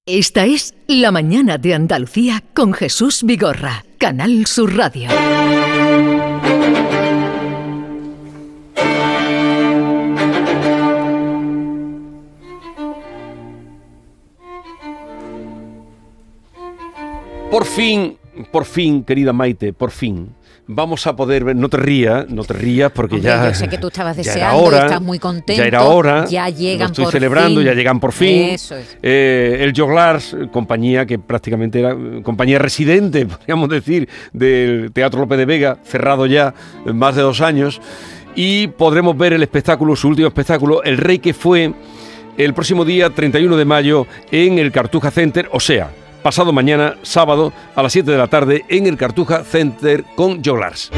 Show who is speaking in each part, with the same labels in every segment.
Speaker 1: Esta es La Mañana de Andalucía con Jesús Vigorra, Canal Sur Radio.
Speaker 2: Por fin, querida Maite, por fin. Vamos a poder ver, no te rías porque
Speaker 3: Hombre,
Speaker 2: ya...
Speaker 3: yo sé que tú estabas
Speaker 2: ya
Speaker 3: deseando,
Speaker 2: era hora,
Speaker 3: estás muy contento.
Speaker 2: Ya era hora,
Speaker 3: ya llegan
Speaker 2: lo estoy
Speaker 3: por
Speaker 2: celebrando,
Speaker 3: fin.
Speaker 2: ya llegan por fin.
Speaker 3: Eso es.
Speaker 2: El Joglars, compañía que prácticamente era compañía residente, podríamos decir, del Teatro Lope de Vega, cerrado ya más de 2 años, y podremos ver el espectáculo, su último espectáculo, El Rey que fue, el próximo día 31 de mayo en el Cartuja Center, o sea, pasado mañana, sábado, a las 7 de la tarde, en el Cartuja Center con Joglars.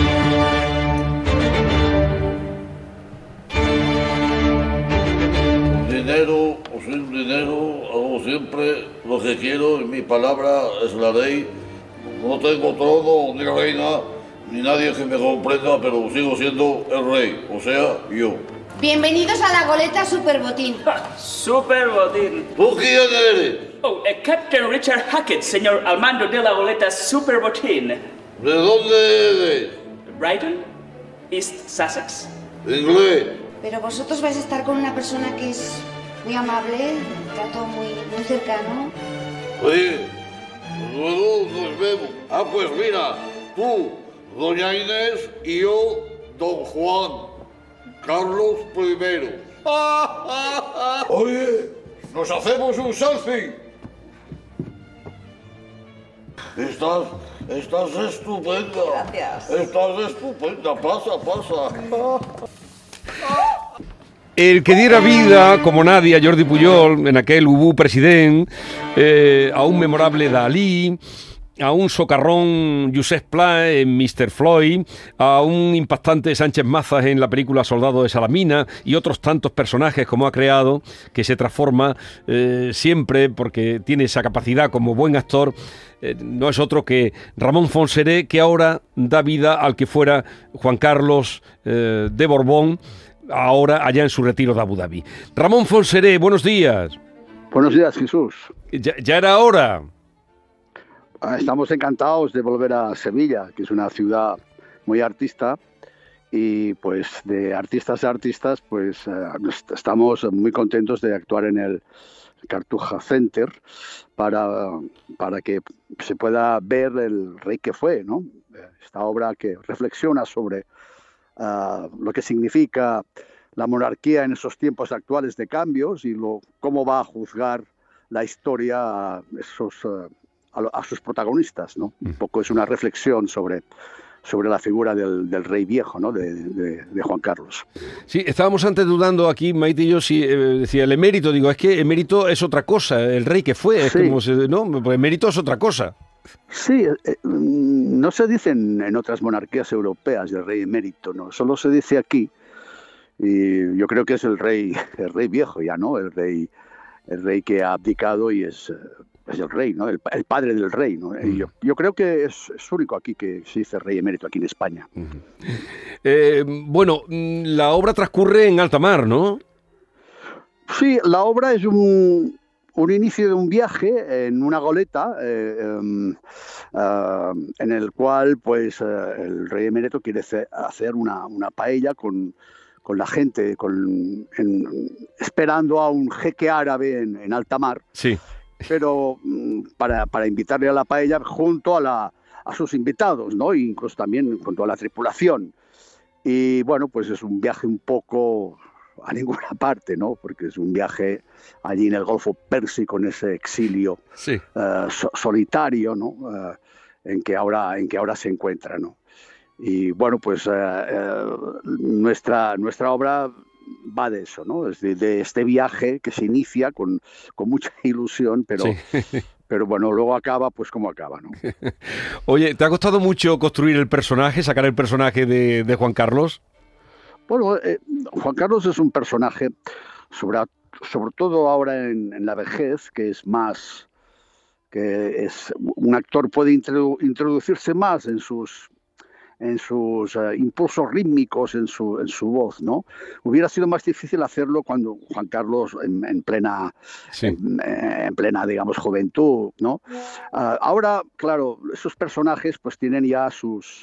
Speaker 4: Dinero o sin dinero, hago siempre lo que quiero y mi palabra es la ley. No tengo trono ni reina, ni nadie que me comprenda, pero sigo siendo el rey, o sea, yo.
Speaker 5: Bienvenidos a la goleta Superbotín.
Speaker 6: Superbotín.
Speaker 4: ¿Tú quién eres?
Speaker 6: Oh, Captain Richard Hackett, señor al mando de la goleta Superbotín.
Speaker 4: ¿De dónde eres?
Speaker 6: Brighton, East Sussex.
Speaker 4: Inglés.
Speaker 5: Pero vosotros vais a estar con una persona que es muy amable, trato muy cercano.
Speaker 4: Oye, luego nos vemos. Ah, pues mira, tú, doña Inés, y yo, don Juan Carlos I. Oye, nos hacemos un selfie. Estás estupenda.
Speaker 5: Gracias.
Speaker 4: Estás estupenda. Pasa.
Speaker 2: El que diera vida, como nadie, a Jordi Pujol, en aquel Ubú president, a un memorable Dalí, a un socarrón Josep Pla en Mr. Floyd, a un impactante Sánchez Mazas en la película Soldado de Salamina y otros tantos personajes como ha creado, que se transforma siempre porque tiene esa capacidad como buen actor. No es otro que Ramón Fonseré, que ahora da vida al que fuera Juan Carlos de Borbón, ahora allá en su retiro de Abu Dhabi. Ramón Fonseré, buenos días.
Speaker 7: Buenos días, Jesús.
Speaker 2: Ya era hora.
Speaker 7: Estamos encantados de volver a Sevilla, que es una ciudad muy artista, y pues de artistas a artistas, pues estamos muy contentos de actuar en el Cartuja Center para que se pueda ver El Rey que fue, ¿no? Esta obra que reflexiona sobre lo que significa la monarquía en esos tiempos actuales de cambios y cómo va a juzgar la historia a sus protagonistas, ¿no? Un poco es una reflexión sobre la figura del rey viejo, ¿no? de Juan Carlos.
Speaker 2: Sí, estábamos antes dudando aquí, Maite y yo, si decía el emérito. Digo, es que emérito es otra cosa, el rey que fue, es como ¿no? Pues emérito es otra cosa.
Speaker 7: Sí, no se dice en otras monarquías europeas del rey emérito, ¿no? Solo se dice aquí, y yo creo que es el rey viejo ya, ¿no? El rey que ha abdicado y es el rey, ¿no? El padre del rey, ¿no? Yo creo que es único aquí que se dice rey emérito aquí en España.
Speaker 2: Bueno, la obra transcurre en alta mar, ¿no?
Speaker 7: Sí, la obra es un inicio de un viaje en una goleta en el cual pues el rey emérito quiere hacer una paella con la gente, esperando a un jeque árabe en alta mar.
Speaker 2: Sí.
Speaker 7: Pero para invitarle a la paella junto a sus invitados, ¿no? E incluso también junto a la tripulación. Y bueno, pues es un viaje un poco a ninguna parte, ¿no? Porque es un viaje allí en el Golfo Pérsico, en ese exilio solitario, ¿no? En que ahora se encuentra, ¿no? Y bueno, pues nuestra obra va de eso, ¿no? Es de este viaje que se inicia con mucha ilusión, pero bueno, luego acaba pues como acaba, ¿no?
Speaker 2: Oye, ¿te ha costado mucho construir el personaje, sacar el personaje de Juan Carlos?
Speaker 7: Bueno, Juan Carlos es un personaje, sobre todo ahora en la vejez, que es un actor puede introducirse más en sus impulsos rítmicos, en su voz, ¿no? Hubiera sido más difícil hacerlo cuando Juan Carlos en plena, digamos, juventud, ¿no? Ahora, claro, esos personajes pues tienen ya sus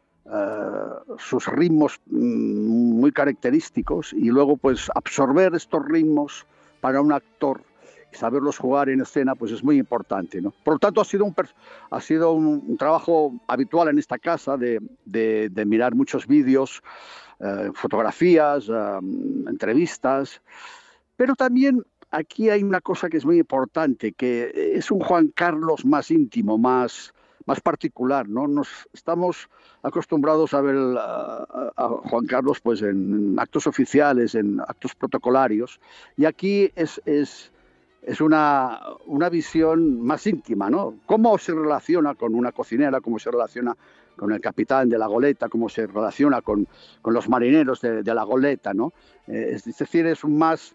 Speaker 7: ritmos muy característicos, y luego pues absorber estos ritmos para un actor y saberlos jugar en escena pues es muy importante, ¿no? Por lo tanto ha sido un trabajo habitual en esta casa de mirar muchos vídeos, fotografías, entrevistas, pero también aquí hay una cosa que es muy importante, que es un Juan Carlos más íntimo, más particular, ¿no? Estamos acostumbrados a ver a Juan Carlos pues en actos oficiales, en actos protocolarios, y aquí es una visión más íntima, ¿no? Cómo se relaciona con una cocinera, cómo se relaciona con el capitán de la goleta, cómo se relaciona con los marineros de la goleta, ¿no? Es decir, es más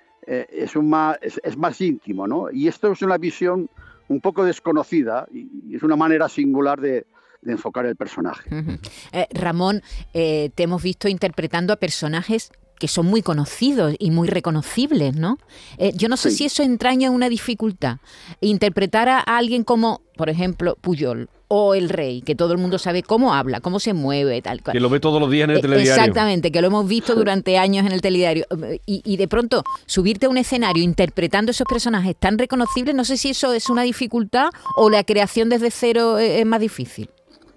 Speaker 7: íntimo, ¿no? Y esto es una visión un poco desconocida y es una manera singular de enfocar el personaje.
Speaker 3: Ramón, te hemos visto interpretando a personajes que son muy conocidos y muy reconocibles, ¿no? Yo no sé si eso entraña una dificultad. Interpretar a alguien como, por ejemplo, Pujol o el rey, que todo el mundo sabe cómo habla, cómo se mueve, tal cual.
Speaker 2: Que lo ve todos los días en el telediario.
Speaker 3: Exactamente, que lo hemos visto durante años en el telediario. Y de pronto subirte a un escenario interpretando esos personajes tan reconocibles, no sé si eso es una dificultad o la creación desde cero es más difícil.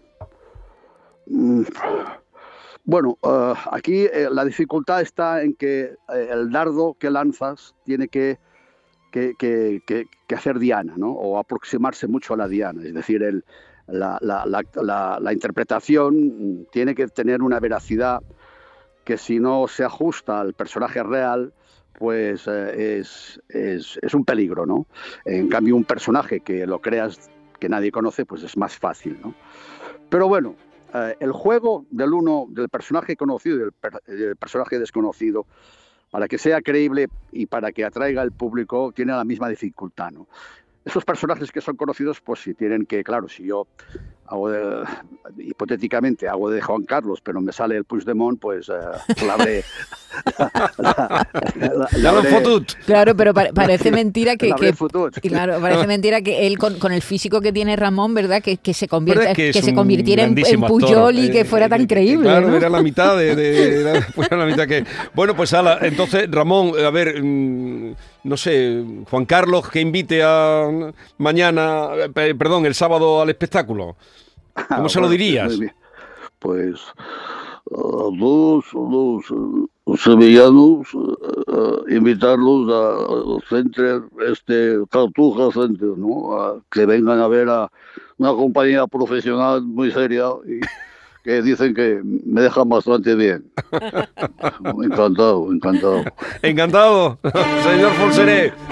Speaker 7: Bueno, aquí la dificultad está en que el dardo que lanzas tiene que hacer diana, ¿no? O aproximarse mucho a la diana. Es decir, la interpretación tiene que tener una veracidad que, si no se ajusta al personaje real, pues es un peligro, ¿no? En cambio, un personaje que lo creas que nadie conoce, pues es más fácil, ¿no? Pero bueno, el juego del personaje conocido y del personaje desconocido, para que sea creíble y para que atraiga al público, tiene la misma dificultad, ¿no? Esos personajes que son conocidos, pues sí tienen que, claro, si yo hipotéticamente hago de Juan Carlos, pero me sale el Puigdemont, pues
Speaker 3: Claro, pero parece mentira que claro, parece mentira que él con el físico que tiene Ramón, ¿verdad? Que se convirtiera en Pujol y que fuera tan creíble.
Speaker 2: Claro,
Speaker 3: ¿no?
Speaker 2: era la mitad la mitad que. Bueno, pues entonces, Ramón, a ver, no sé, Juan Carlos que invite el sábado al espectáculo. ¿Cómo se lo dirías?
Speaker 4: Pues a todos los sevillanos, invitarlos al Cartuja Center, ¿no? A que vengan a ver a una compañía profesional muy seria y que dicen que me dejan bastante bien. Encantado.
Speaker 2: Encantado, señor Folseré.